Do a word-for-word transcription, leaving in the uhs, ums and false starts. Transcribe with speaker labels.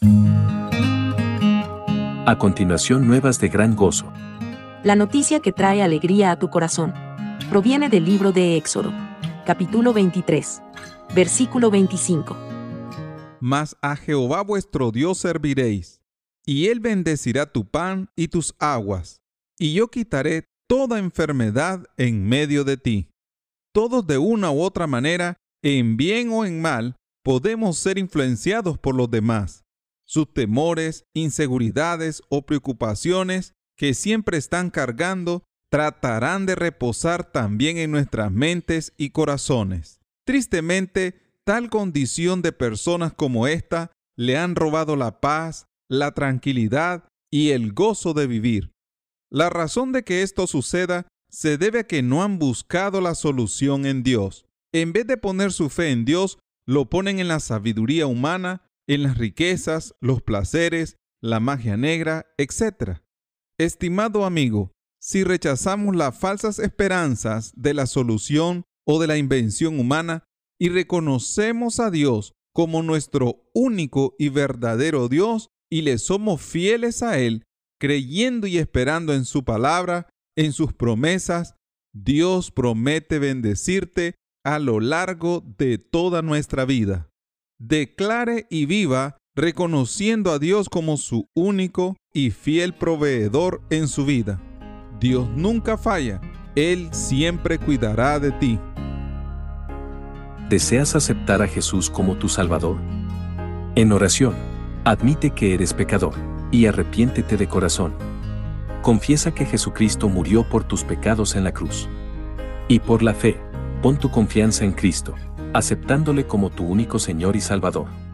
Speaker 1: A continuación, nuevas de gran gozo.
Speaker 2: La noticia que trae alegría a tu corazón proviene del libro de Éxodo, capítulo veintitrés, versículo veinticinco.
Speaker 3: Mas a Jehová vuestro Dios serviréis, y Él bendecirá tu pan y tus aguas, y yo quitaré toda enfermedad en medio de ti. Todos de una u otra manera, en bien o en mal, podemos ser influenciados por los demás. Sus temores, inseguridades o preocupaciones que siempre están cargando tratarán de reposar también en nuestras mentes y corazones. Tristemente, tal condición de personas como esta le han robado la paz, la tranquilidad y el gozo de vivir. La razón de que esto suceda se debe a que no han buscado la solución en Dios. En vez de poner su fe en Dios, lo ponen en la sabiduría humana, en las riquezas, los placeres, la magia negra, etcétera. Estimado amigo, si rechazamos las falsas esperanzas de la solución o de la invención humana y reconocemos a Dios como nuestro único y verdadero Dios y le somos fieles a Él, creyendo y esperando en su palabra, en sus promesas, Dios promete bendecirte a lo largo de toda nuestra vida. Declare y viva reconociendo a Dios como su único y fiel proveedor en su vida. Dios nunca falla, Él siempre cuidará de ti.
Speaker 1: ¿Deseas aceptar a Jesús como tu Salvador? En oración, admite que eres pecador y arrepiéntete de corazón. Confiesa que Jesucristo murió por tus pecados en la cruz. Y por la fe, pon tu confianza en Cristo, aceptándole como tu único Señor y Salvador.